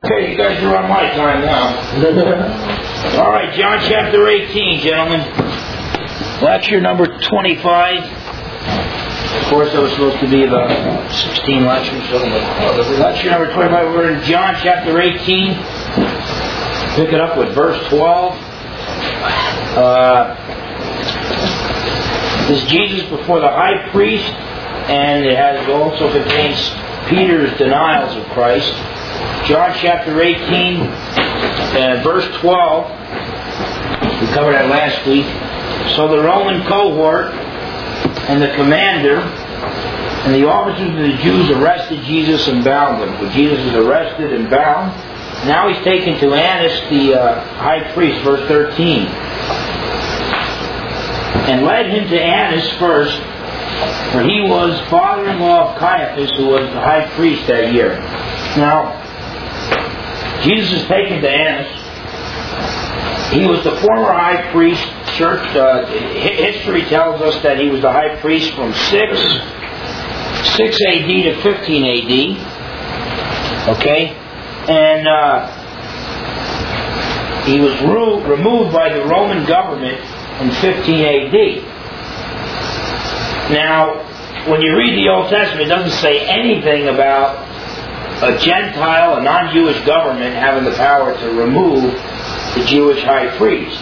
Okay, you guys are on my time now. All right, John chapter 18, gentlemen. Lecture number 25. Of course, that was supposed to be about 16 lectures. So lecture number 25, we're in John chapter 18. Pick it up with verse 12. This is Jesus before the high priest, and it also contains Peter's denials of Christ. John chapter 18, verse 12. We covered that last week. So the Roman cohort and the commander and the officers of the Jews arrested Jesus and bound him. So Jesus is arrested and bound. Now he's taken to Annas, the high priest, verse 13. And led him to Annas first, for he was father-in-law of Caiaphas, who was the high priest that year. Now, Jesus is taken to Annas. He was the former high priest. History tells us that he was the high priest from 6 AD to 15 AD. Okay? And he was removed by the Roman government in 15 AD. Now, when you read the Old Testament, it doesn't say anything about a Gentile, a non-Jewish government having the power to remove the Jewish high priest.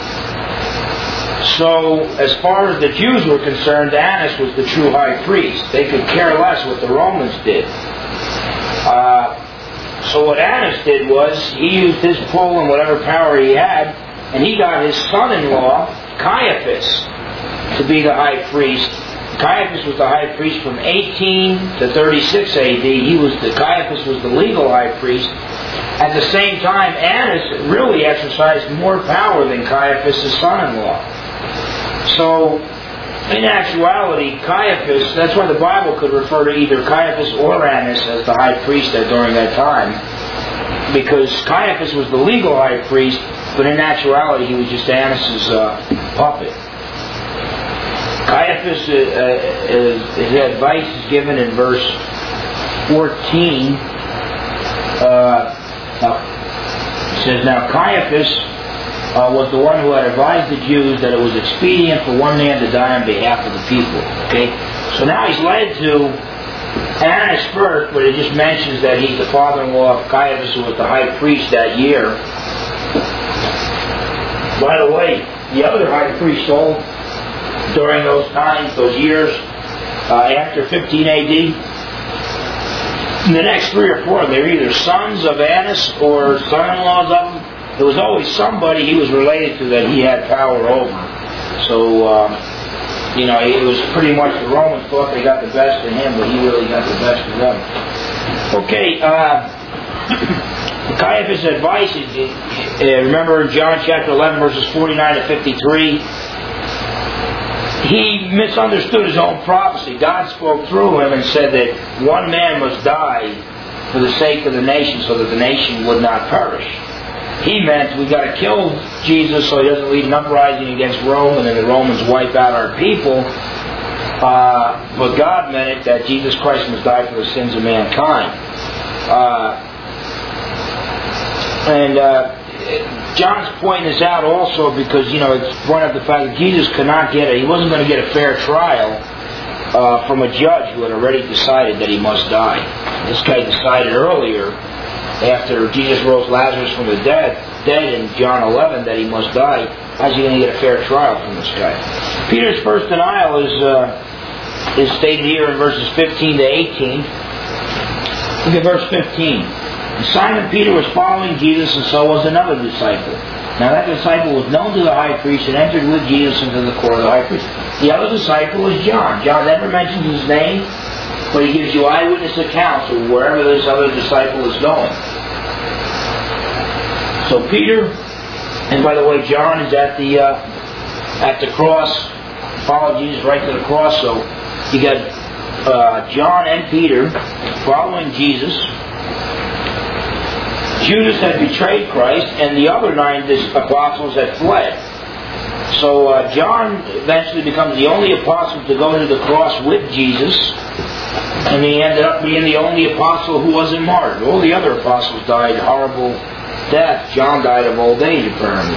So, as far as the Jews were concerned, Annas was the true high priest. They could care less what the Romans did. So what Annas did was, he used his pull and whatever power he had, and he got his son-in-law, Caiaphas, to be the high priest. Caiaphas was the high priest from 18 to 36 AD. Caiaphas was the legal high priest. At the same time, Annas really exercised more power than Caiaphas' son-in-law. So, in actuality, Caiaphas, that's why the Bible could refer to either Caiaphas or Annas as the high priest during that time. Because Caiaphas was the legal high priest, but in actuality he was just Annas' puppet. Caiaphas, his advice is given in verse 14. It says, Now Caiaphas was the one who had advised the Jews that it was expedient for one man to die on behalf of the people. Okay? So now he's led to Annas first, but it just mentions that he's the father-in-law of Caiaphas, who was the high priest that year. By the way, the other high priest during those times, those years, after 15 AD, in the next 3 or 4, they were either sons of Annas or son-in-laws of him. There was always somebody he was related to that he had power over. So, it was pretty much the Romans thought they got the best of him, but he really got the best of them. Okay, Caiaphas' advice, remember in John chapter 11, verses 49 to 53, he misunderstood his own prophecy. God spoke through him and said that one man must die for the sake of the nation so that the nation would not perish. He meant we've got to kill Jesus so he doesn't lead an uprising against Rome and then the Romans wipe out our people. But God meant it that Jesus Christ must die for the sins of mankind. John's pointing this out also because, it's pointing out the fact that Jesus he wasn't going to get a fair trial from a judge who had already decided that he must die. This guy decided earlier, after Jesus rose Lazarus from the dead in John 11, that he must die. How's he going to get a fair trial from this guy? Peter's first denial is stated here in verses 15 to 18. Look at verse 15. And Simon Peter was following Jesus, and so was another disciple. Now that disciple was known to the high priest and entered with Jesus into the court of the high priest. The other disciple was John. John never mentions his name, but he gives you eyewitness accounts of wherever this other disciple is going. So Peter, and by the way, John is at the cross, followed Jesus right to the cross. So you got John and Peter following Jesus. Judas had betrayed Christ, and the other 9 apostles had fled. So John eventually becomes the only apostle to go to the cross with Jesus. And he ended up being the only apostle who wasn't martyred. All the other apostles died horrible death. John died of old age, apparently.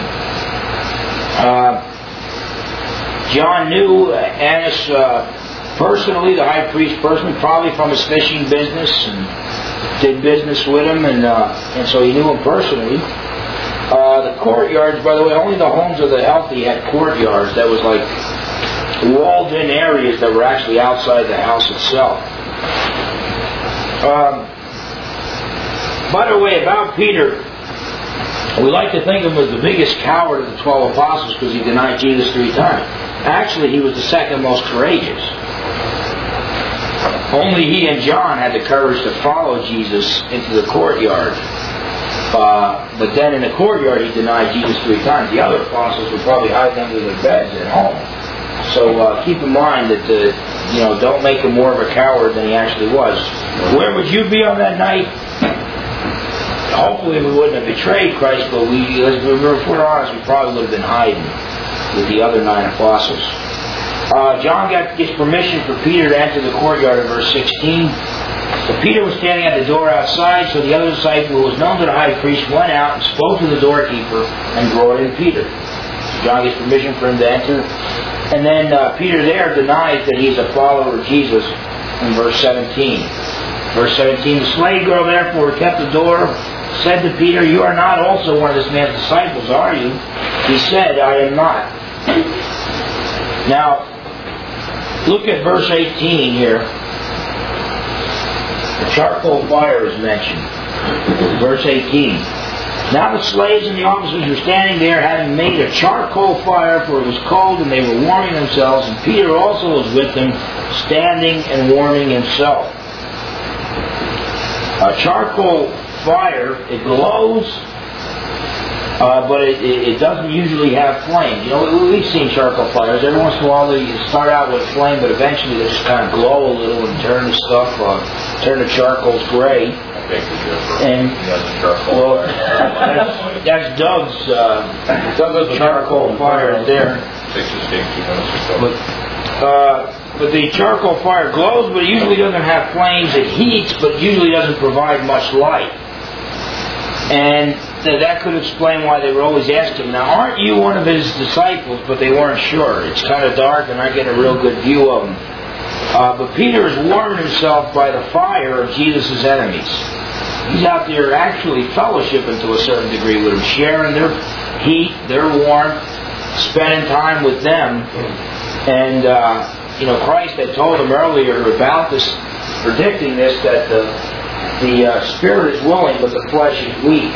John knew Annas personally, the high priest personally, probably from his fishing business, and did business with him, and so he knew him personally. The courtyards, by the way, only the homes of the healthy had courtyards. That was like walled-in areas that were actually outside the house itself. By the way, about Peter, we like to think of him as the biggest coward of the 12 apostles because he denied Jesus 3 times. Actually, he was the second most courageous. Only he and John had the courage to follow Jesus into the courtyard. But then in the courtyard he denied Jesus 3 times. The other apostles would probably hide under their beds at home. So keep in mind that don't make him more of a coward than he actually was. Where would you be on that night? Hopefully we wouldn't have betrayed Christ, but if we're honest, we probably would have been hiding with the other 9 apostles. John gets permission for Peter to enter the courtyard in verse 16. But Peter was standing at the door outside, so the other disciple, who was known to the high priest, went out and spoke to the doorkeeper and brought in Peter. So John gets permission for him to enter. And then Peter there denies that he's a follower of Jesus in verse 17. Verse 17, the slave girl therefore who kept the door said to Peter, "You are not also one of this man's disciples, are you?" He said, "I am not." Now, look at verse 18 here. The charcoal fire is mentioned. Verse 18. Now the slaves and the officers were standing there, having made a charcoal fire, for it was cold, and they were warming themselves. And Peter also was with them, standing and warming himself. A charcoal fire, it glows, but it doesn't usually have flame. We've seen charcoal fires. Every once in a while they start out with a flame, but eventually they just kind of glow a little and turn the charcoals gray. And that's Doug's charcoal fire there. But the charcoal fire glows, but it usually doesn't have flames. It heats, but usually doesn't provide much light. And that could explain why they were always asking, "Now, aren't you one of his disciples?" But they weren't sure. It's kind of dark, and I get a real good view of him. But Peter is warming himself by the fire of Jesus' enemies. He's out there actually fellowshipping to a certain degree with them, sharing their heat, their warmth, spending time with them. And, Christ had told him earlier about this, predicting this, that the spirit is willing, but the flesh is weak.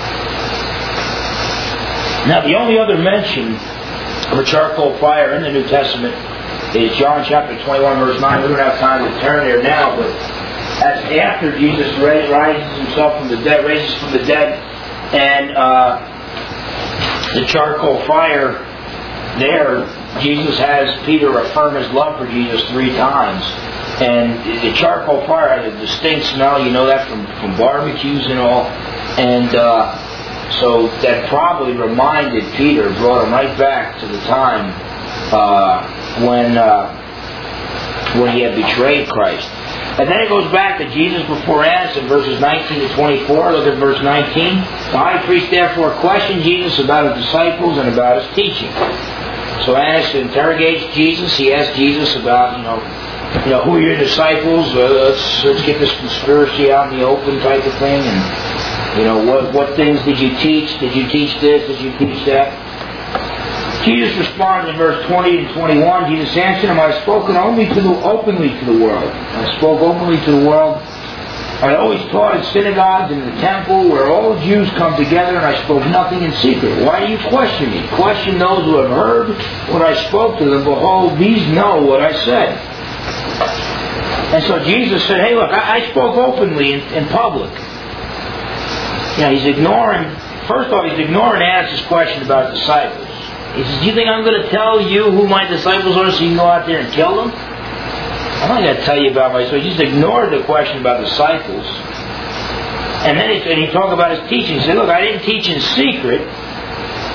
Now, the only other mention of a charcoal fire in the New Testament is John chapter 21, verse 9. We don't have time to turn there now, but that's after Jesus raises himself from the dead, raises from the dead, and the charcoal fire there, Jesus has Peter affirm his love for Jesus 3 times. And the charcoal fire has a distinct smell. You know that from barbecues and all. And so that probably reminded Peter, brought him right back to the time when he had betrayed Christ. And then it goes back to Jesus before Annas in verses 19 to 24. Look at verse 19. The high priest therefore questioned Jesus about his disciples and about his teaching. So Annas interrogates Jesus. He asks Jesus about, who are your disciples? Let's get this conspiracy out in the open type of thing. And, what things did you teach? Did you teach this? Did you teach that? Jesus responds in verse 20 and 21. Jesus answered him, "I have spoken openly to the world. I spoke openly to the world. I always taught in synagogues and in the temple where all Jews come together, and I spoke nothing in secret. Why do you question me? Question those who have heard what I spoke to them. Behold, these know what I said." And so Jesus said, "Hey, look, I spoke openly in public." He's ignoring Annas' question about his disciples. He says, "Do you think I'm going to tell you who my disciples are so you can go out there and kill them? I'm not going to tell you about myself." He just ignored the question about disciples. And then he talked about his teaching. He said, "Look, I didn't teach in secret.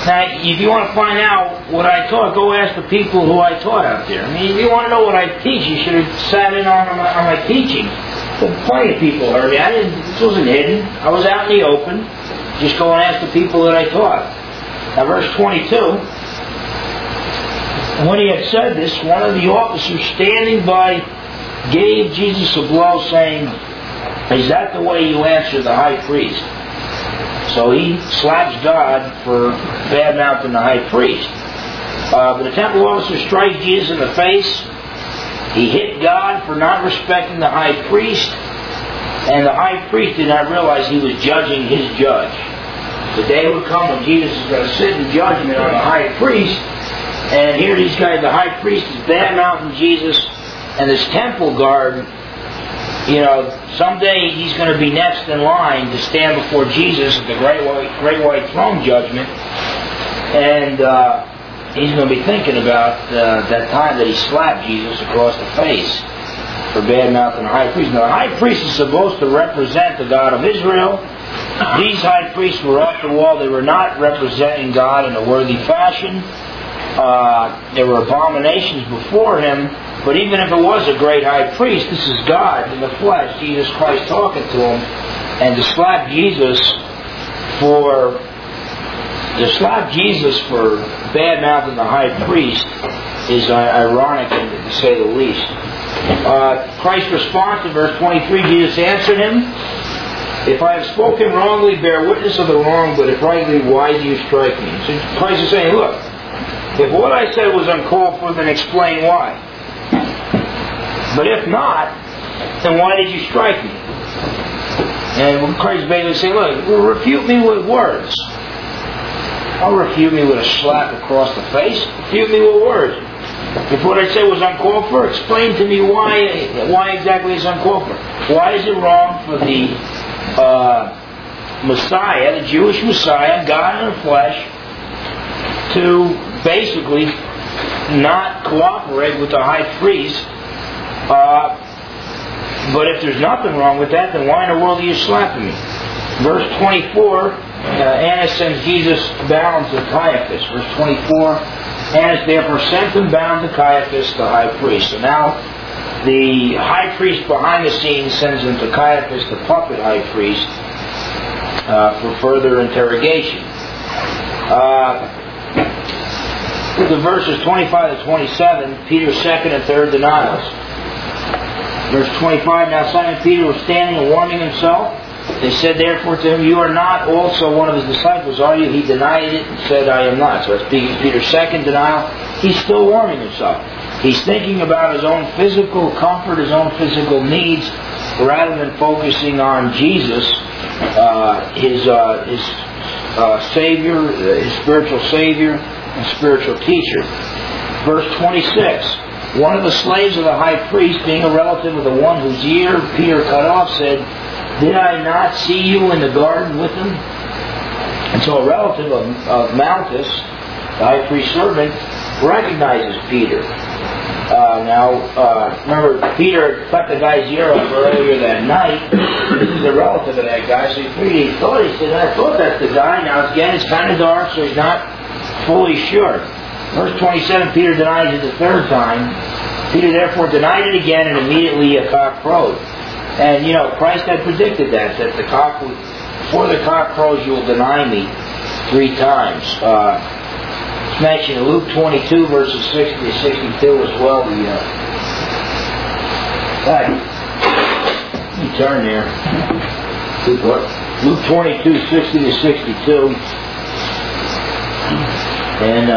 Now, if you want to find out what I taught, go ask the people who I taught out there. I mean, if you want to know what I teach, you should have sat in on my teaching. But plenty of people heard me. This wasn't hidden. I was out in the open. Just go and ask the people that I taught. Now, verse 22. And when he had said this, one of the officers standing by gave Jesus a blow, saying, "Is that the way you answer the high priest?" So he slaps God for bad-mouthing the high priest. But the temple officer strikes Jesus in the face. He hit God for not respecting the high priest. And the high priest did not realize he was judging his judge. The day would come when Jesus is going to sit in judgment on the high priest. And here these guys, the high priest is bad-mouthing Jesus. And this temple guard, someday he's going to be next in line to stand before Jesus at the great white throne judgment. And he's going to be thinking about that time that he slapped Jesus across the face for bad-mouthing the high priest. Now, the high priest is supposed to represent the God of Israel. These high priests were off the wall. They were not representing God in a worthy fashion. There were abominations before him. But even if it was a great high priest, this is God in the flesh, Jesus Christ talking to him. And to slap Jesus for bad-mouthing the high priest is ironic, to say the least. Christ's response in verse 23, Jesus answered him, "If I have spoken wrongly, bear witness of the wrong, but if rightly, why do you strike me?" So Christ is saying, look, if what I said was uncalled for, then explain why. But if not, then why did you strike me? And Christ basically saying, look, refute me with words. Don't refute me with a slap across the face. Refute me with words. If what I said was uncalled for, explain to me why exactly it's uncalled for. Why is it wrong for the Messiah, the Jewish Messiah, God in the flesh, to basically not cooperate with the high priest? But if there's nothing wrong with that, then why in the world are you slapping me? Verse 24, Annas sends Jesus bound to Caiaphas. Verse 24, Annas therefore sent him bound to Caiaphas, the high priest. So now the high priest behind the scenes sends him to Caiaphas, the puppet high priest, for further interrogation. The verses 25 to 27, Peter's second and third denials. Verse 25, now Simon Peter was standing and warming himself. They said therefore to him, "You are not also one of his disciples, are you?" He denied it and said, "I am not." So that's Peter's second denial. He's still warming himself. He's thinking about his own physical comfort, his own physical needs, rather than focusing on Jesus, his Savior, his spiritual Savior and spiritual teacher. Verse 26. One of the slaves of the high priest, being a relative of the one whose ear Peter cut off, said, "Did I not see you in the garden with him?" And so a relative of Malchus, the high priest's servant, recognizes Peter. Remember, Peter cut the guy's ear off earlier that night. This is a relative of that guy, so he thought, I thought that's the guy. Now again, it's kind of dark, so he's not fully sure. Verse 27, Peter denies it the third time. Peter therefore denied it again, and immediately a cock crowed. And Christ had predicted that the cock would, before the cock crows, you will deny me 3 times. It's mentioned in Luke 22, verses 60 to 62 as well. You turn there. Luke 22, 60 to 62. And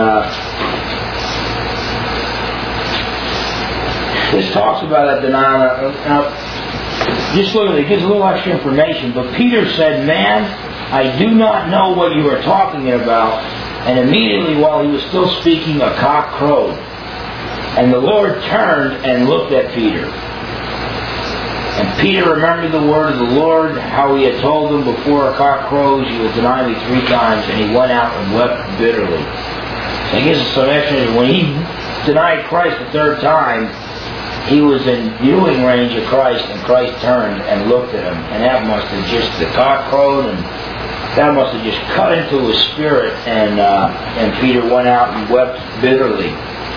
this talks about that denial. Just look at it. It gives a little extra information. But Peter said, "Man, I do not know what you are talking about." And immediately while he was still speaking, a cock crowed. And the Lord turned and looked at Peter. And Peter remembered the word of the Lord, how he had told him, "Before a cock crows, you will deny me 3 times." And he went out and wept bitterly. So I guess some explanation. When he denied Christ the 3rd time, he was in viewing range of Christ, and Christ turned and looked at him. And that must have just, the cock crowed, and That must have just cut into his spirit, and Peter went out and wept bitterly.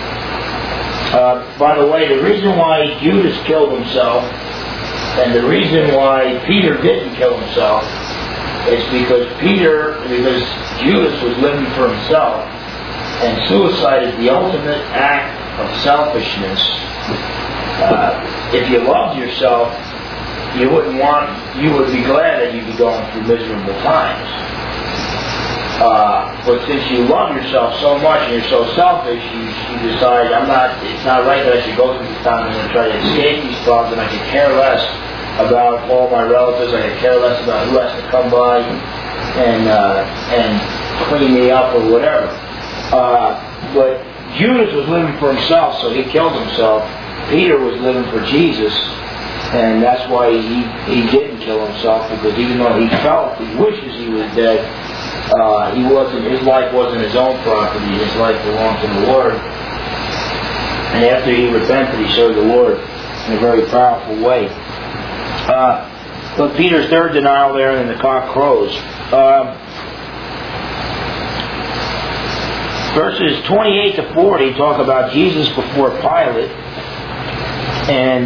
By the way, the reason why Judas killed himself, and the reason why Peter didn't kill himself, is because Judas was living for himself, and suicide is the ultimate act of selfishness. If you loved yourself, you would be glad that you'd be going through miserable times. But since you love yourself so much and you're so selfish, you decide, it's not right that I should go through these times. I'm going to try to escape these problems, and I could care less about all my relatives. I could care less about who has to come by and clean me up or whatever. But Judas was living for himself, so he killed himself. Peter was living for Jesus, and that's why he didn't kill himself, because even though he wishes he was dead, his life wasn't his own property. His life belonged to the Lord. And after he repented, he served the Lord in a very powerful way. But Peter's third denial there, and then the cock crows. Verses 28 to 40 talk about Jesus before Pilate, and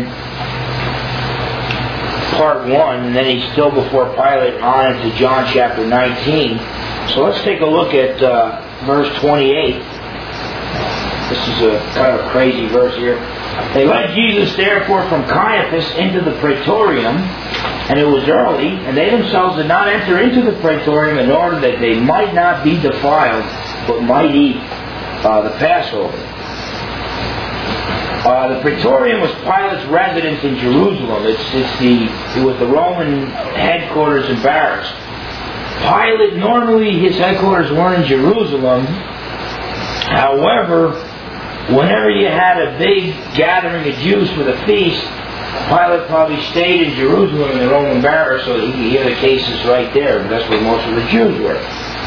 part 1, and then he's still before Pilate on into John chapter 19. So let's take a look at verse 28. This is a kind of crazy verse here. They led Jesus therefore from Caiaphas into the praetorium, and it was early, and they themselves did not enter into the praetorium in order that they might not be defiled, but might eat the Passover. The praetorium was Pilate's residence in Jerusalem. It was the Roman headquarters and barracks. Pilate, normally his headquarters weren't in Jerusalem. However, whenever you had a big gathering of Jews for the feast, Pilate probably stayed in Jerusalem in the Roman barracks, so he could hear the cases right there. That's where most of the Jews were.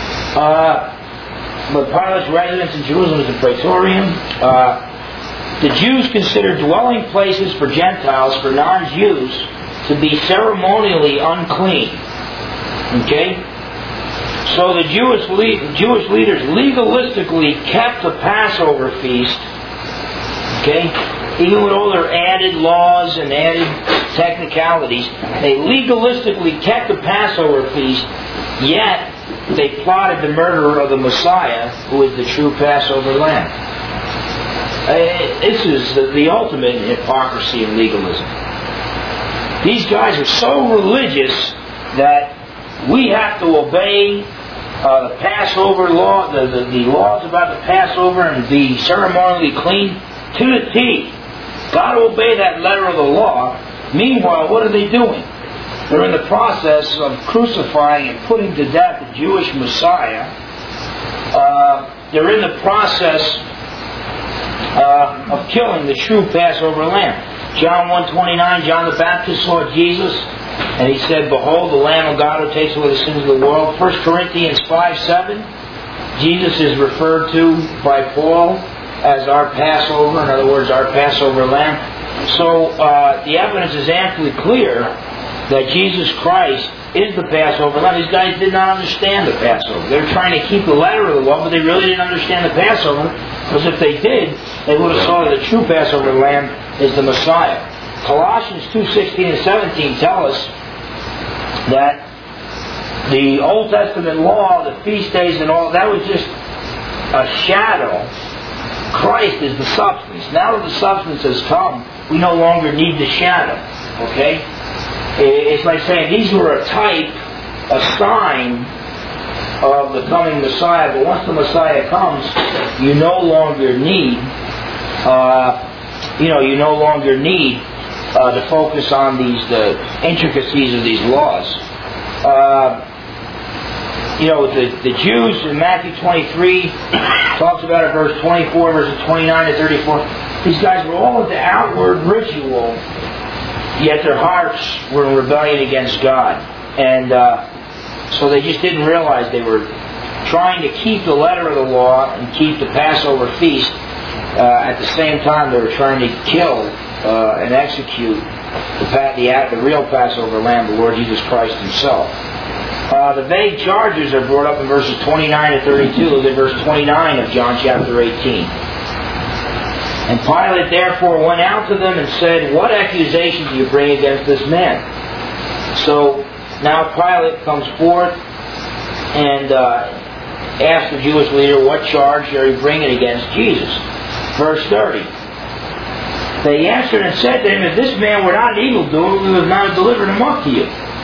But Pilate's residence in Jerusalem is the praetorium. The Jews considered dwelling places for Gentiles, for non-Jews, to be ceremonially unclean. Okay? So the Jewish leaders legalistically kept the Passover feast. Okay? Even with all their added laws and added technicalities, they legalistically kept the Passover feast, yet they plotted the murder of the Messiah, who is the true Passover lamb. This is the ultimate in hypocrisy and legalism. These guys are so religious that we have to obey the Passover law, the laws about the Passover, and be ceremonially clean to the T. Got to obey that letter of the law. Meanwhile, what are they doing? They're in the process of crucifying and putting to death the Jewish Messiah. They're in the process of killing the true Passover lamb. John 1:29, John the Baptist saw Jesus, and he said, "Behold, the Lamb of God who takes away the sins of the world." 1 Corinthians 5:7, Jesus is referred to by Paul as our Passover, in other words, our Passover lamb. So the evidence is amply clear that Jesus Christ is the Passover lamb. These guys did not understand the Passover. They were trying to keep the letter of the law, but they really didn't understand the Passover, because if they did, they would have saw that the true Passover lamb is the Messiah. Colossians 2:16 and 17 tell us that the Old Testament law, the feast days and all, that was just a shadow. Christ is the substance. Now that the substance has come, we no longer need the shadow. Okay? It's like saying these were a type, a sign of the coming Messiah, but once the Messiah comes, you no longer need to focus on the intricacies of these laws. The Jews in Matthew 23 talks about it, verse 24, verses 29 to 34. These guys were all into outward ritual, yet their hearts were in rebellion against God. And so they just didn't realize they were trying to keep the letter of the law and keep the Passover feast. At the same time, they were trying to kill and execute the real Passover lamb, the Lord Jesus Christ Himself. The vague charges are brought up in verses 29 to 32. Look at verse 29 of John chapter 18. And Pilate therefore went out to them and said, "What accusation do you bring against this man?" So now Pilate comes forth and asks the Jewish leader, what charge are you bringing against Jesus? Verse 30. They answered and said to him, "If this man were not an evildoer, we would not have delivered him up to you."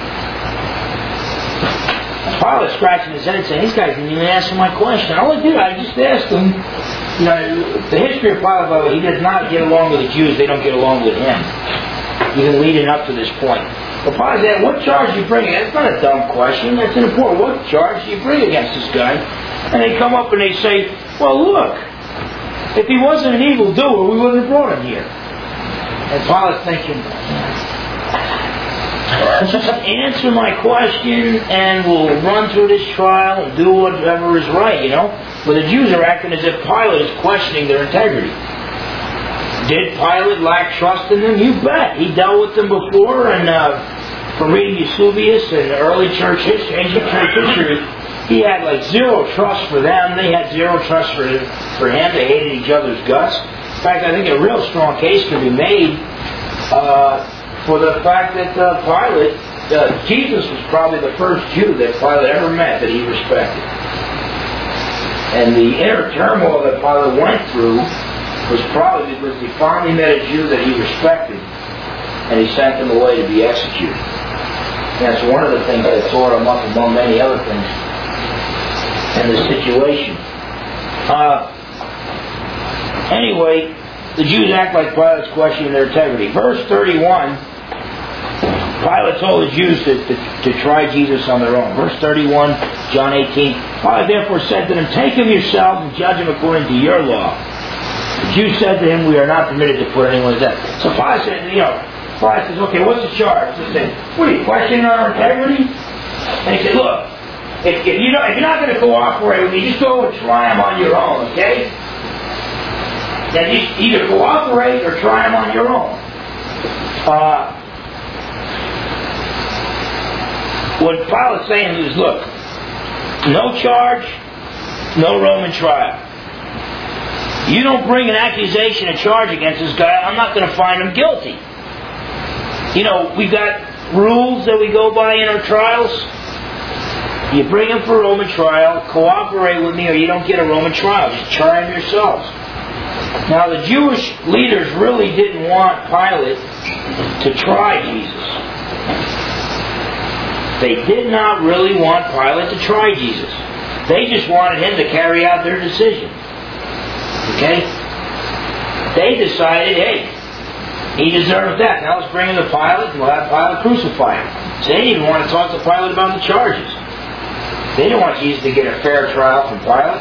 Pilate scratching his head saying, "These guys didn't even answer my question. All I did, I just asked them." You know, the history of Pilate, by the way, he does not get along with the Jews. They don't get along with him. Even leading up to this point. But Pilate said, "What charge do you bring?" That's not a dumb question. That's an important. What charge do you bring against this guy? And they come up and they say, "Well, look, if he wasn't an evildoer, we wouldn't have brought him here." And Pilate's thinking, just answer my question and we'll run through this trial and do whatever is right, you know. But the Jews are acting as if Pilate is questioning their integrity. Did Pilate lack trust in them? You bet. He dealt with them before, and from reading Eusebius and early church history, ancient church history, he had like zero trust for them. They had zero trust for him. They hated each other's guts. In fact, I think a real strong case can be made for the fact that Pilate, Jesus was probably the first Jew that Pilate ever met that he respected. And the inner turmoil that Pilate went through was probably because he finally met a Jew that he respected, and he sent him away to be executed. That's one of the things that tore him up among many other things in the situation. Anyway, the Jews act like Pilate's questioning their integrity. Verse 31, Pilate told the Jews to try Jesus on their own. Verse 31, John 18, Pilate therefore said to them, "Take him yourselves and judge him according to your law." The Jews said to him, "We are not permitted to put anyone to death." So Pilate said, Pilate says, "Okay, what's the charge?" He said, "What are you, questioning our integrity?" And he said, "Look, if you're not going to cooperate with me, just go and try him on your own, okay? Now, just either cooperate or try him on your own." What Pilate's saying is, look, no charge, no Roman trial. You don't bring an accusation, a charge against this guy, I'm not going to find him guilty. You know, we've got rules that we go by in our trials. You bring him for a Roman trial, cooperate with me, or you don't get a Roman trial. Just try him yourselves. Now, the Jewish leaders really didn't want Pilate to try Jesus. They did not really want Pilate to try Jesus. They just wanted him to carry out their decision. Okay? They decided, hey, he deserves death. Now let's bring him to Pilate and we'll have Pilate crucify him. So they didn't even want to talk to Pilate about the charges. They didn't want Jesus to get a fair trial from Pilate.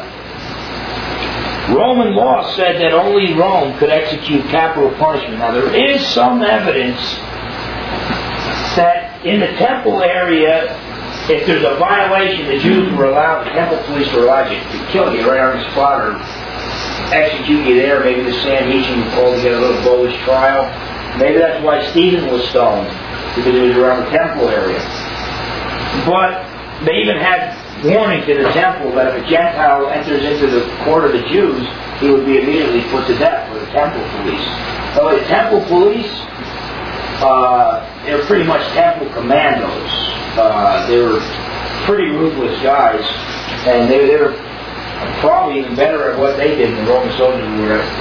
Roman law said that only Rome could execute capital punishment. Now there is some evidence that in the temple area, if there's a violation, the Jews were allowed, the temple police were allowed to kill you right on the spot or execute you there. Maybe the Sanhedrin called together a little bullish trial. Maybe that's why Stephen was stoned, because it was around the temple area. But they even had warning to the temple that if a Gentile enters into the court of the Jews, he would be immediately put to death by the temple police. So the temple police, they were pretty much temple commandos. They were pretty ruthless guys, and they were probably even better at what they did than the Roman soldiers were at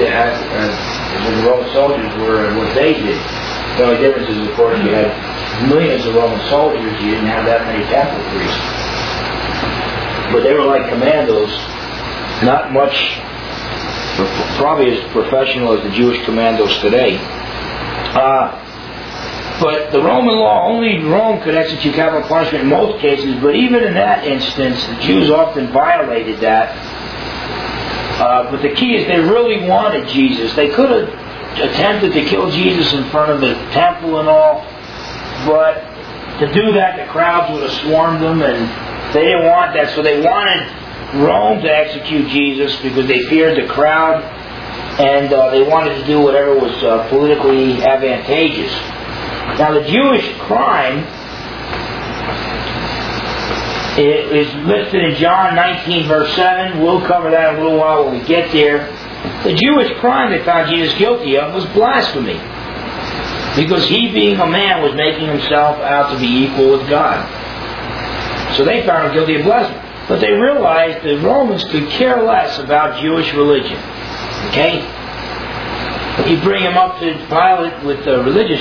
what they did. The only difference is, of course, you had millions of Roman soldiers, you didn't have that many temple priests. But they were like commandos, not much, probably as professional as the Jewish commandos today. But the Roman law, only Rome could execute capital punishment in most cases, but even in that instance, the Jews often violated that. But the key is they really wanted Jesus. They could have attempted to kill Jesus in front of the temple and all, but to do that, the crowds would have swarmed them, and they didn't want that, so they wanted Rome to execute Jesus because they feared the crowd, and they wanted to do whatever was politically advantageous. Now, the Jewish crime It is listed in John 19 verse 7. We'll cover that in a little while when we get there. The Jewish crime they found Jesus guilty of was blasphemy. Because he, being a man, was making himself out to be equal with God. So they found him guilty of blasphemy. But they realized the Romans could care less about Jewish religion. Okay? You bring him up to Pilate with a religious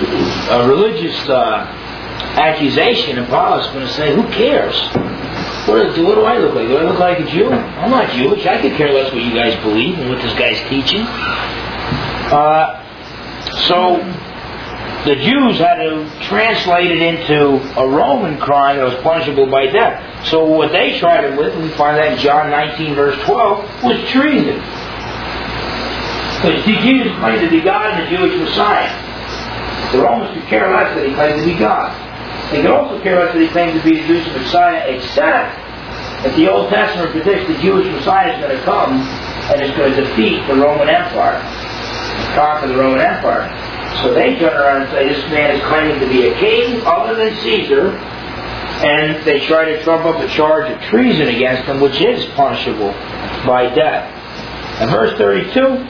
accusation, and Pilate's going to say, who cares? What do I look like? Do I look like a Jew? I'm not Jewish. I could care less what you guys believe and what this guy's teaching. So the Jews had to translate it into a Roman crime that was punishable by death. So what they tried it with, and we find that in John 19 verse 12, was treason. Because Jesus claimed to be God and the Jewish Messiah. The Romans could care less that he claimed to be God. They could also care less that he claimed to be the Jewish Messiah, except that the Old Testament predicts the Jewish Messiah is going to come and is going to defeat the Roman Empire, conquer the Roman Empire. So they turn around and say, this man is claiming to be a king other than Caesar, and they try to trump up a charge of treason against him, which is punishable by death. And verse 32,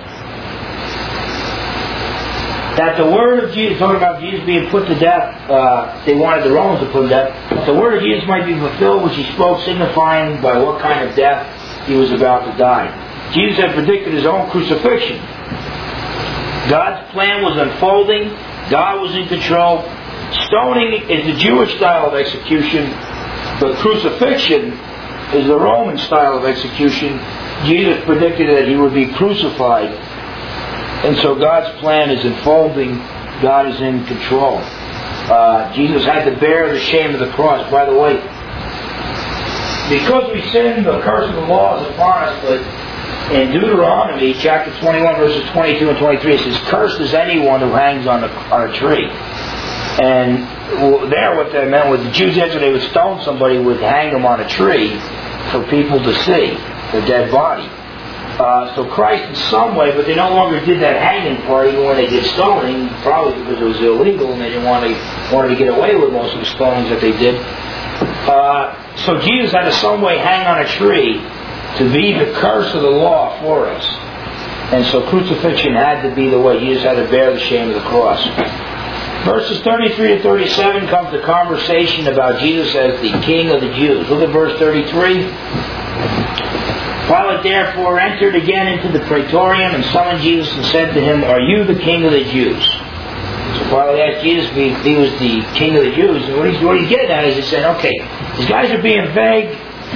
that the word of Jesus, talking about Jesus being put to death, they wanted the Romans to put to death, that the word of Jesus might be fulfilled, which he spoke, signifying by what kind of death he was about to die. Jesus had predicted his own crucifixion. God's plan was unfolding. God was in control. Stoning is the Jewish style of execution, but crucifixion is the Roman style of execution. Jesus predicted that he would be crucified. And so God's plan is unfolding. God is in control. Jesus had to bear the shame of the cross. By the way, because we sin, the curse of the law is upon us, but in Deuteronomy chapter 21 verses 22 and 23 it says, cursed is anyone who hangs on a tree. And there what that meant was the Jews, when they would stone somebody, would hang them on a tree for people to see, the dead body. So Christ in some way, but they no longer did that hanging part even when they did stoning, probably because it was illegal and they didn't wanted to get away with most of the stonings that they did. So Jesus had to some way hang on a tree to be the curse of the law for us. And so crucifixion had to be the way. Jesus had to bear the shame of the cross. Verses 33 to 37 comes the conversation about Jesus as the King of the Jews. Look at verse 33. Pilate therefore entered again into the praetorium and summoned Jesus and said to him, are you the King of the Jews? So Pilate asked Jesus if he was the King of the Jews. And what he's getting at is he's saying, okay, these guys are being vague,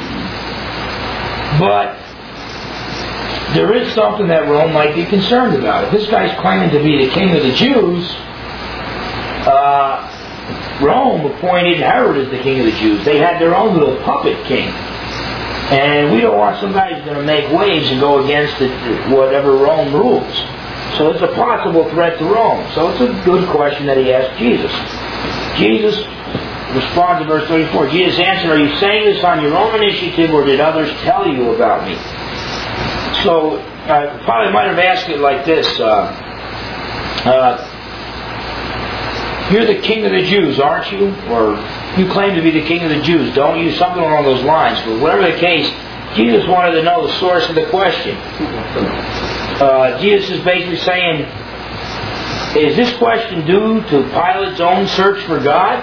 but there is something that Rome might be concerned about. If this guy's claiming to be the King of the Jews, Rome appointed Herod as the King of the Jews. They had their own little puppet king. And we don't want somebody who's going to make waves and go against whatever Rome rules. So it's a possible threat to Rome. So it's a good question that he asked Jesus. Jesus responds in verse 34. Jesus answered, are you saying this on your own initiative or did others tell you about me? So probably might have asked it like this. You're the King of the Jews, aren't you? Or you claim to be the King of the Jews, don't you? Something along those lines. But whatever the case, Jesus wanted to know the source of the question. Jesus is basically saying, is this question due to Pilate's own search for God?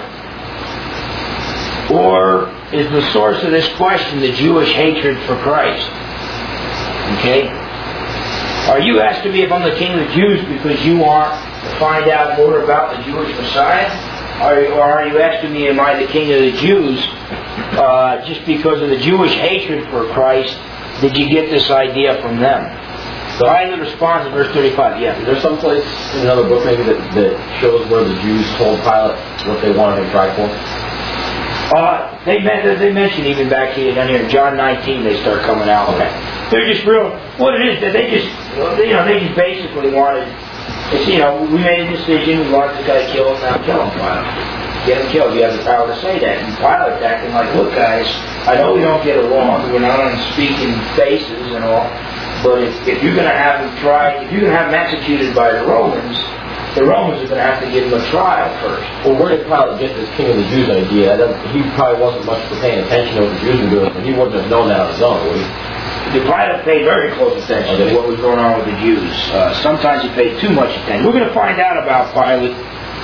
Or is the source of this question the Jewish hatred for Christ? Okay? Are you asking me if I'm the King of the Jews because you want to find out more about the Jewish Messiah? Or are you asking me, am I the King of the Jews just because of the Jewish hatred for Christ? Did you get this idea from them? So Pilate responds in verse 35. Yeah. Is there some place in another book maybe that shows where the Jews told Pilate what they wanted him tried for? They mention even back here down here in John 19 they start coming out. Okay. They're just real. What it is that they just basically wanted. It's, we made a decision. We want this guy killed. Now kill him, Pilate. Get him killed. You have the power to say that. And Pilate's acting like, look, guys, I know we don't get along. We're not on speaking faces and all. But if you're going to have him tried, if you're going to have him executed by the Romans, the Romans are going to have to give him a trial first. Well, where did Pilate get this king of the Jews idea? He probably wasn't much for paying attention to what the Jews were doing, but he wouldn't have known that on his own, would he? The Pilate paid very close attention to what was going on with the Jews. Sometimes he paid too much attention. We're going to find out about Pilate.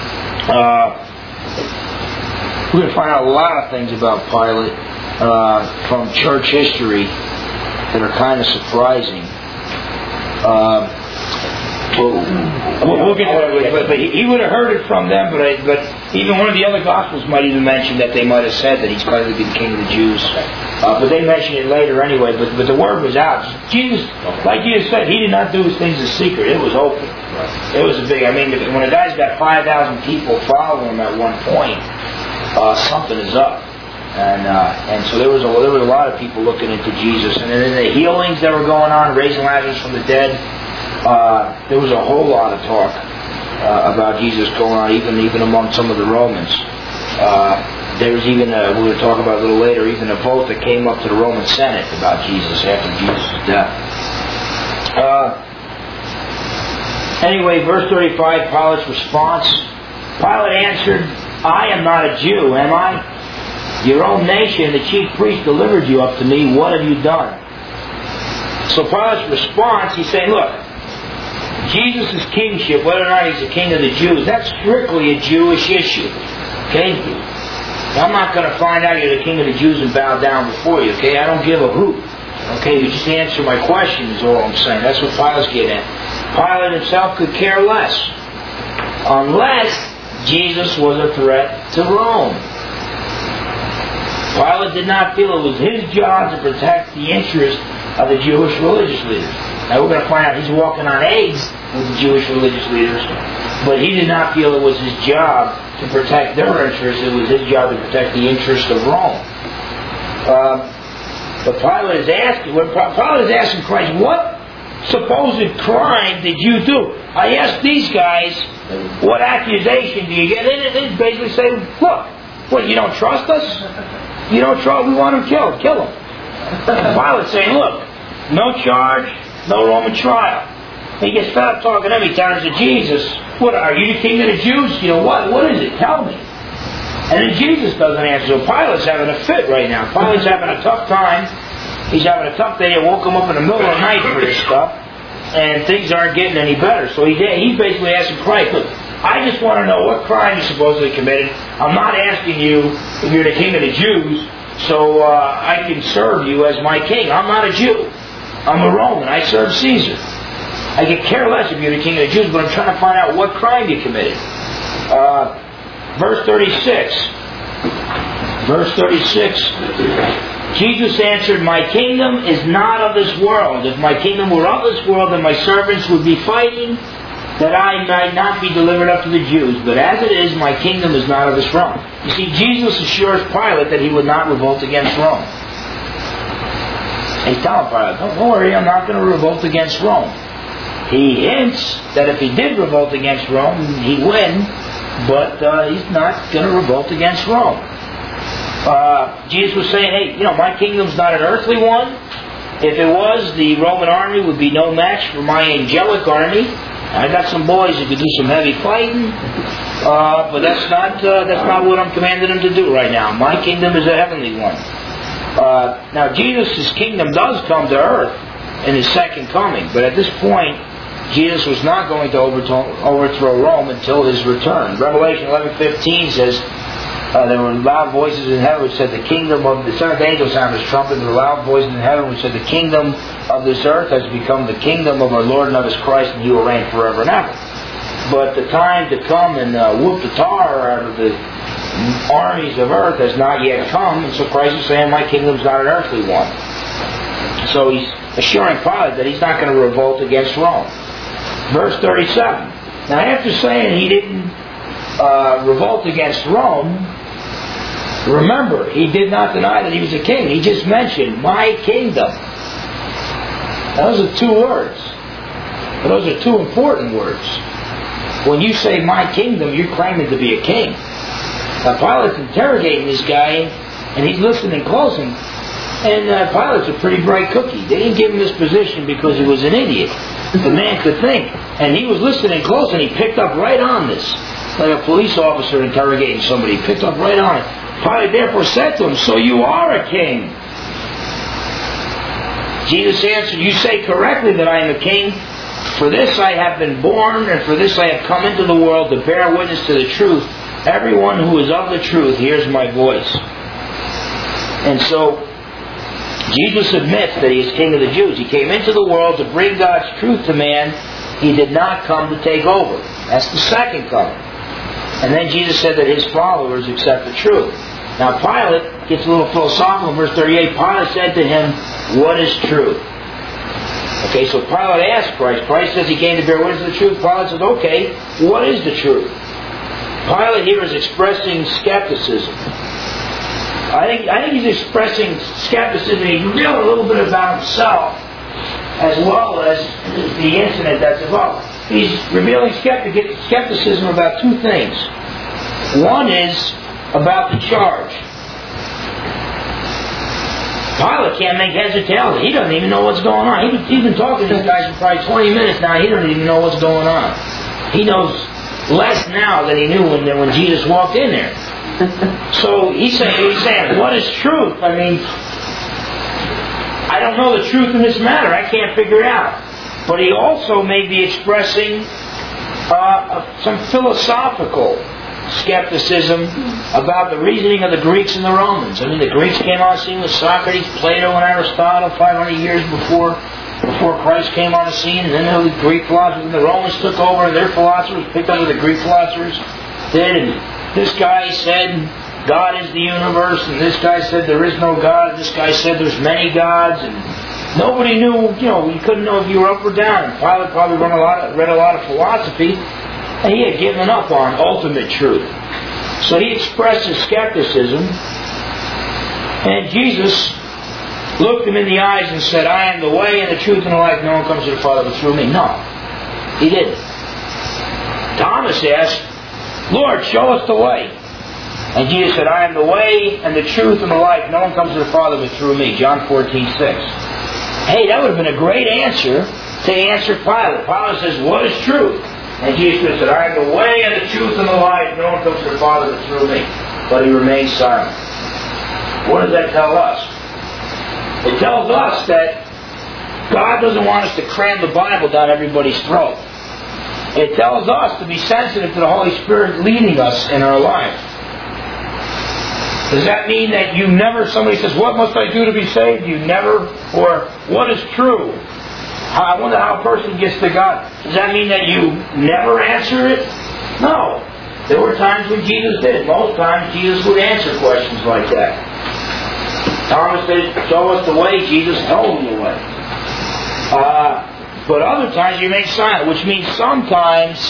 We're going to find out a lot of things about Pilate from church history that are kind of surprising. We'll get to that. But he would have heard it from them. But even one of the other Gospels might even mention that they might have said that he's going to be the king of the Jews. But they mention it later anyway. But the word was out. Jesus, like Jesus said, he did not do his things in secret. It was open. It was a big. I mean, when a guy's got 5,000 people following him at one point, something is up. And so there was a lot of people looking into Jesus, and then the healings that were going on, raising Lazarus from the dead. There was a whole lot of talk about Jesus going on, even among some of the Romans. There was even we're going to talk about a little later, even a vote that came up to the Roman Senate about Jesus after Jesus' death. Anyway, verse 35, Pilate's response. Pilate answered, "I am not a Jew, am I? Your own nation, the chief priest, delivered you up to me. What have you done?" So Pilate's response, he's saying, look, Jesus' kingship, whether or not he's the king of the Jews, that's strictly a Jewish issue. Okay? I'm not going to find out you're the king of the Jews and bow down before you. Okay? I don't give a hoot. Okay? You just answer my question is all I'm saying. That's what Pilate's getting at. Pilate himself could care less. Unless Jesus was a threat to Rome. Pilate did not feel it was his job to protect the interests of the Jewish religious leaders. Now we're going to find out he's walking on eggs with the Jewish religious leaders, but he did not feel it was his job to protect their interests. It was his job to protect the interests of Rome. But Pilate is asking Christ, what supposed crime did you do? I asked these guys, what accusation do you get? They basically say, look, what, you don't trust us? You don't trust, we want him killed. Kill him. Pilate's saying, look, no charge, no Roman trial. He gets fed up talking to him. He turns to Jesus. What, are you the king of the Jews? You know, what is it? Tell me. And then Jesus doesn't answer. So Pilate's having a fit right now. Pilate's having a tough time. He's having a tough day. They woke him up in the middle of the night for this stuff. And things aren't getting any better. So he's basically asking Christ, look, I just want to know what crime you supposedly committed. I'm not asking you if you're the king of the Jews, so I can serve you as my king. I'm not a Jew. I'm a Roman. I serve Caesar. I could care less if you're the king of the Jews, but I'm trying to find out what crime you committed. Verse 36. Verse 36. Jesus answered, my kingdom is not of this world. If my kingdom were of this world, then my servants would be fighting that I might not be delivered up to the Jews. But as it is, my kingdom is not of this realm. You see, Jesus assures Pilate that he would not revolt against Rome. He's telling Pilate, don't worry, I'm not going to revolt against Rome. He hints that if he did revolt against Rome, he'd win, but he's not going to revolt against Rome. Jesus was saying, hey, my kingdom's not an earthly one. If it was, the Roman army would be no match for my angelic army. I got some boys who could do some heavy fighting, but that's not what I'm commanding them to do right now. My kingdom is a heavenly one. Now, Jesus' kingdom does come to earth in His second coming, but at this point, Jesus was not going to overthrow Rome until His return. Revelation 11:15 says, there were loud voices in heaven which said, the seventh angel sounded his trumpet, and there were loud voices in heaven which said, the kingdom of this earth has become the kingdom of our Lord and of His Christ, and He will reign forever and ever. But the time to come and whoop the tar out of the armies of earth has not yet come, and so Christ is saying, my kingdom's not an earthly one. So He's assuring Pilate that He's not going to revolt against Rome. Verse 37. Now after saying He didn't revolt against Rome, remember, He did not deny that He was a king. He just mentioned, my kingdom. Those are two words. But those are two important words. When you say my kingdom, you're claiming to be a king. Now Pilate's interrogating this guy, and he's listening close, and Pilate's a pretty bright cookie. They didn't give him this position because he was an idiot. The man could think. And he was listening close, and he picked up right on this. Like a police officer interrogating somebody. He picked up right on it. Pilate therefore said to him, so you are a king. Jesus answered, you say correctly that I am a king. For this I have been born, and for this I have come into the world, to bear witness to the truth. Everyone who is of the truth hears my voice. And so, Jesus admits that he is King of the Jews. He came into the world to bring God's truth to man. He did not come to take over. That's the second coming. And then Jesus said that his followers accept the truth. Now Pilate gets a little philosophical in verse 38. Pilate said to him, what is truth? Okay, so Pilate asked Christ. Christ says he came to bear witness to the truth. Pilate says, okay, what is the truth? Pilate here is expressing skepticism. I think he's expressing skepticism. He's revealing a little bit about himself as well as the incident that's involved. He's revealing skepticism about two things. One is about the charge. Pilate can't make heads or tails. He doesn't even know what's going on. He's been talking to these guys for probably 20 minutes now. He doesn't even know what's going on. He knows less now than he knew when Jesus walked in there. So he's saying, what is truth? I mean, I don't know the truth in this matter. I can't figure it out. But he also may be expressing some philosophical skepticism about the reasoning of the Greeks and the Romans. I mean, the Greeks came on the scene with Socrates, Plato, and Aristotle 500 years before Christ came on the scene, and then the Greek philosophers and the Romans took over, and their philosophers picked up what the Greek philosophers did, and this guy said God is the universe, and this guy said there is no God, and this guy said there's many gods, and nobody knew, you couldn't know if you were up or down. And Pilate probably read a lot of philosophy, and he had given up on ultimate truth. So he expresses skepticism, and Jesus looked him in the eyes and said, I am the way and the truth and the life. No one comes to the Father but through me. No, he didn't. Thomas asked, Lord, show us the way. And Jesus said, I am the way and the truth and the life. No one comes to the Father but through me. John 14:6. Hey, that would have been a great answer to answer Pilate. Pilate says, what is truth? And Jesus said, I am the way and the truth and the life. No one comes to the Father but through me. But he remained silent. What does that tell us? It tells us that God doesn't want us to cram the Bible down everybody's throat. It tells us to be sensitive to the Holy Spirit leading us in our life. Does that mean that you never, somebody says, what must I do to be saved? You never, or what is true? I wonder how a person gets to God. Does that mean that you never answer it? No. There were times when Jesus did. Most times Jesus would answer questions like that. Thomas said, show us the way. Jesus told him the way. But other times you remain silent, which means sometimes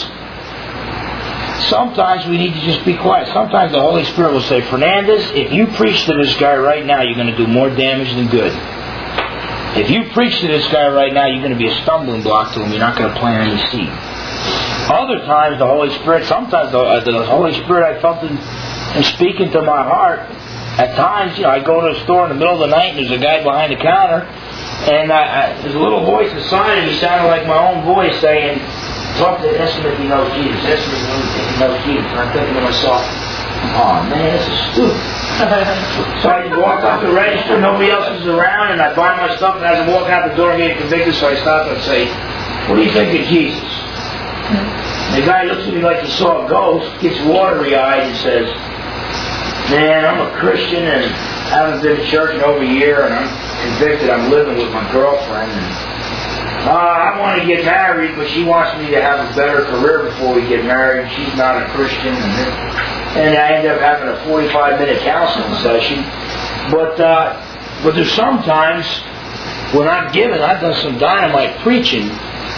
we need to just be quiet. Sometimes the Holy Spirit will say, Fernandez, if you preach to this guy right now, you're going to do more damage than good. If you preach to this guy right now, you're going to be a stumbling block to him. You're not going to plant any seed. Other times the Holy Spirit, sometimes the Holy Spirit, I felt in speaking to my heart. At times, I go to a store in the middle of the night and there's a guy behind the counter, and there's a little voice inside of me sounded like my own voice saying, talk to this one if he knows Jesus. This one if he knows Jesus. And I'm thinking to myself, oh man, this is stupid. So I walk out the register, nobody else is around, and I buy my stuff, and as I'm walking out the door, I'm getting convicted, so I stop and say, what do you think of Jesus? And the guy looks at me like he saw a ghost, gets watery-eyed, and says, man, I'm a Christian, and I haven't been to church in over a year, and I'm convicted. I'm living with my girlfriend, and I want to get married, but she wants me to have a better career before we get married. She's not a Christian, and I end up having a 45-minute counseling session. But there's sometimes when I've done some dynamite preaching,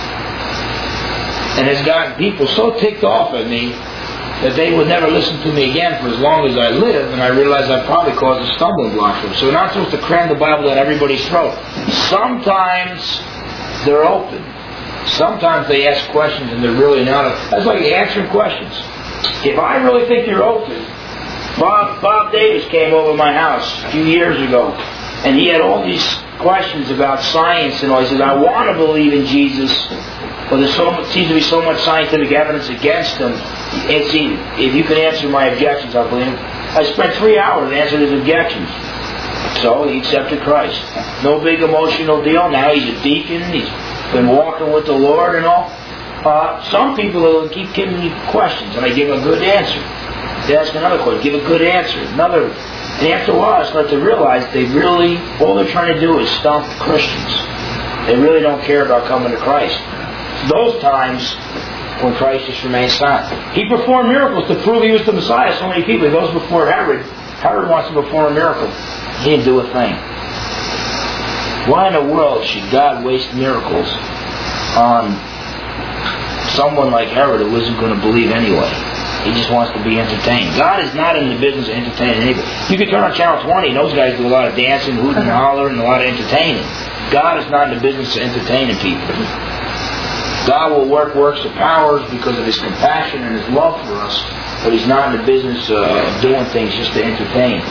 and it's gotten people so ticked off at me that they would never listen to me again for as long as I live, and I realize I probably caused a stumbling block for them. So we're not supposed to cram the Bible down everybody's throat. Sometimes they're open. Sometimes they ask questions and they're really not. That's like answering questions. If I really think you're open, Bob Davis came over to my house a few years ago, and he had all these questions about science and all. He says, I want to believe in Jesus, Well, seems to be so much scientific evidence against him. If you can answer my objections, I'll believe him. I spent 3 hours answering his objections. So he accepted Christ. No big emotional deal. Now he's a deacon. He's been walking with the Lord and all. Some people will keep giving me questions, and I give a good answer. They ask another question, give a good answer. Another. And after a while, I start to realize all they're trying to do is stump Christians. They really don't care about coming to Christ. Those times when Christ just remains silent. He performed miracles to prove he was the Messiah. So many people. He goes before Herod. Herod wants to perform a miracle. He didn't do a thing. Why in the world should God waste miracles on someone like Herod who isn't going to believe anyway? He just wants to be entertained. God is not in the business of entertaining anybody. You can turn on Channel 20 and those guys do a lot of dancing, hooting and hollering, and a lot of entertaining. God is not in the business of entertaining people. God will work works of powers because of His compassion and His love for us, but He's not in the business of doing things just to entertain.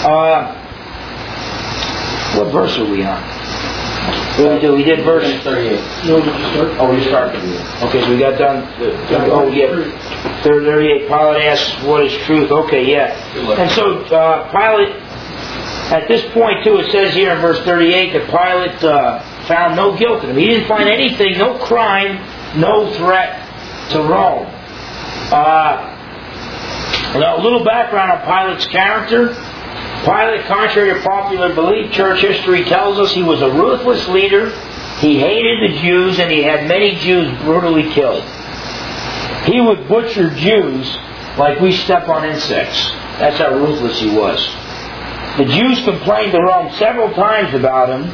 What verse are we on? What did we do? We did verse 38. Oh, we started. Okay, so we got done. 38. Pilate asks, "What is truth?" Okay, yeah. And so Pilate, at this point too, it says here in verse 38 that Pilate found no guilt in him. He didn't find anything, no crime, no threat to Rome. Now, a little background on Pilate's character. Pilate, contrary to popular belief, church history tells us he was a ruthless leader. He hated the Jews, and he had many Jews brutally killed. He would butcher Jews like we step on insects. That's how ruthless he was. The Jews complained to Rome several times about him,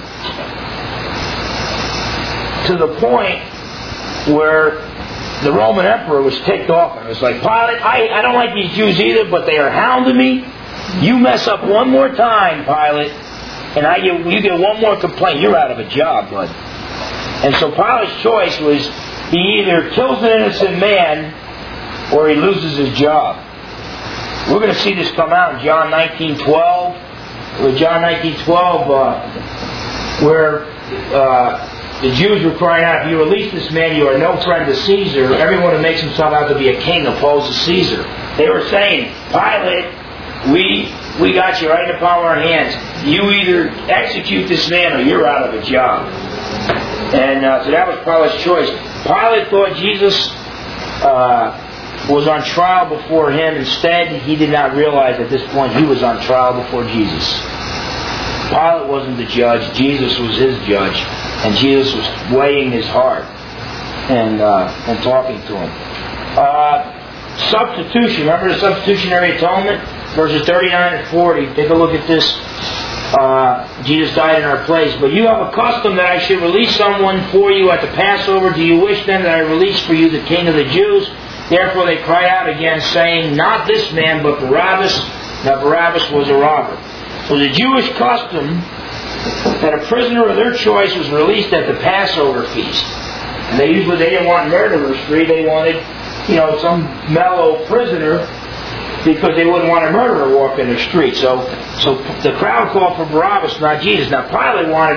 to the point where the Roman emperor was ticked off. And it was like, Pilate, I don't like these Jews either, but they are hounding me. You mess up one more time, Pilate, and you get one more complaint, you're out of a job, bud. And so Pilate's choice was he either kills an innocent man or he loses his job. We're going to see this come out in John 19:12. With John 19:12, where the Jews were crying out, "If you release this man, you are no friend to Caesar. Everyone who makes himself out to be a king opposes Caesar." They were saying, Pilate, we got you right in the palm of our hands. You either execute this man or you're out of a job. And so that was Pilate's choice. Pilate thought Jesus was on trial before him. Instead, he did not realize at this point he was on trial before Jesus. Pilate wasn't the judge. Jesus was his judge. And Jesus was weighing his heart and talking to him. Substitution. Remember the substitutionary atonement? Verses 39 and 40. Take a look at this. Jesus died in our place. "But you have a custom that I should release someone for you at the Passover. Do you wish then that I release for you the King of the Jews?" Therefore they cried out again, saying, "Not this man, but Barabbas." Now Barabbas was a robber. So the Jewish custom that a prisoner of their choice was released at the Passover feast. And they didn't want murderers free. They wanted, some mellow prisoner, because they wouldn't want a murderer walking the street. So the crowd called for Barabbas, not Jesus. Now Pilate wanted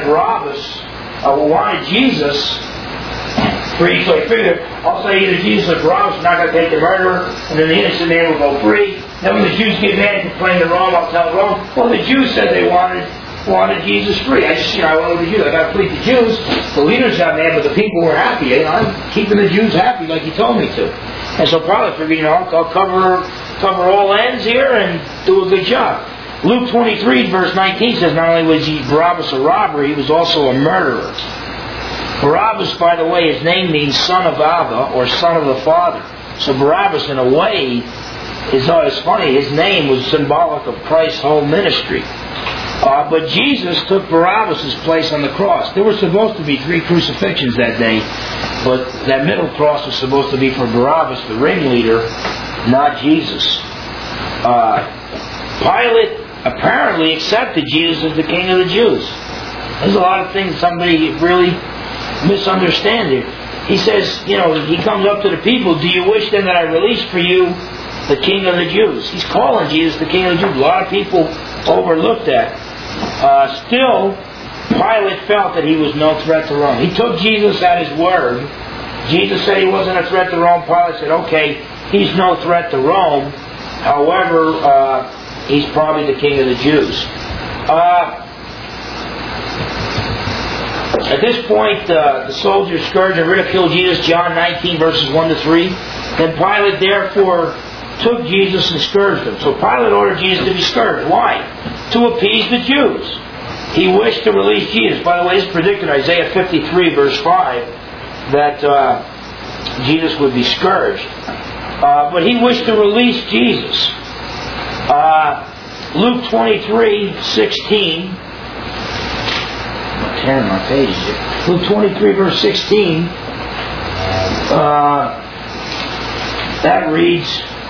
Jesus free, so he figured, I'll say either Jesus or Barabbas, not going to take the murderer, and then the innocent man will go free. Then when the Jews get mad and complain to Rome, I'll tell Rome, well, the Jews said they wanted Jesus free. I wanted the Jews. I got to plead the Jews. The leaders got mad, but the people were happy. I'm keeping the Jews happy like he told me to. And so Pilate figured, I'll cover all ends here and do a good job. Luke 23, verse 19 says not only was Barabbas a robber, he was also a murderer. Barabbas, by the way, his name means son of Abba, or son of the Father. So Barabbas, in a way, it's funny, his name was symbolic of Christ's whole ministry. But Jesus took Barabbas' place on the cross. There were supposed to be 3 crucifixions that day, but that middle cross was supposed to be for Barabbas, the ringleader, not Jesus. Pilate apparently accepted Jesus as the King of the Jews. There's a lot of things somebody really misunderstands here. He says, he comes up to the people, "Do you wish then that I release for you the King of the Jews?" He's calling Jesus the King of the Jews. A lot of people overlooked that. Still, Pilate felt that he was no threat to Rome. He took Jesus at his word, Jesus said he wasn't a threat to Rome. Pilate said, okay, he's no threat to Rome. However, he's probably the king of the Jews. At this point, the soldiers scourged and ridiculed Jesus, John 19, verses 1 to 3. Then Pilate, therefore, took Jesus and scourged him. So Pilate ordered Jesus to be scourged. Why? To appease the Jews. He wished to release Jesus. By the way, it's predicted in Isaiah 53, verse 5, that Jesus would be scourged. But he wished to release Jesus. Luke 23, 16. Tearing my pages here. Luke 23, verse 16. That reads,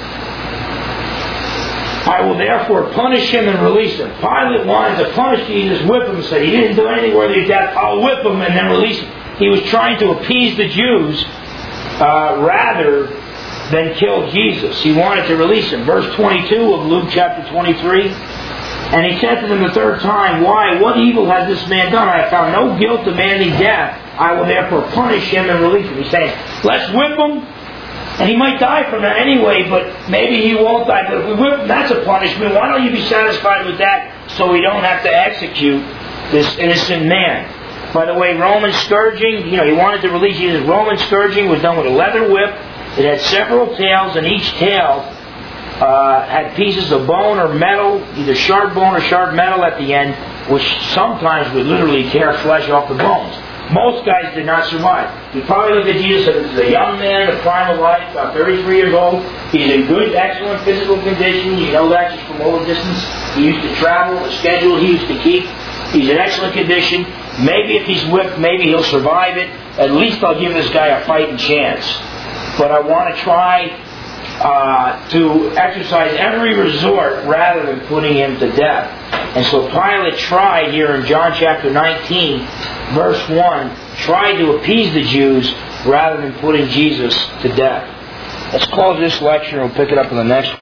I will therefore punish him and release him. Pilate wanted to punish Jesus, whip him, said he didn't do anything worthy of death. I'll whip him and then release him. He was trying to appease the Jews rather than kill Jesus. He wanted to release him. Verse 22 of Luke chapter 23. And he said to them the third time, why? What evil has this man done? I have found no guilt demanding death. I will therefore punish him and release him. He's saying, let's whip him. And he might die from that anyway, but maybe he won't die. But if we whip him, that's a punishment. Why don't you be satisfied with that so we don't have to execute this innocent man? By the way, Roman scourging, he wanted to release Jesus. Roman scourging was done with a leather whip. It had several tails, and each tail had pieces of bone or metal, either sharp bone or sharp metal at the end, which sometimes would literally tear flesh off the bones. Most guys did not survive. You probably look at Jesus as a young man in the prime of life, about 33 years old. He's in good, excellent physical condition. You know that just from all the distance. He used to travel, the schedule he used to keep. He's in excellent condition. Maybe if he's whipped, maybe he'll survive it. At least I'll give this guy a fighting chance. But I want to try to exercise every resort rather than putting him to death. And so Pilate tried here in John chapter 19, verse 1, tried to appease the Jews rather than putting Jesus to death. Let's close this lecture and we'll pick it up in the next one.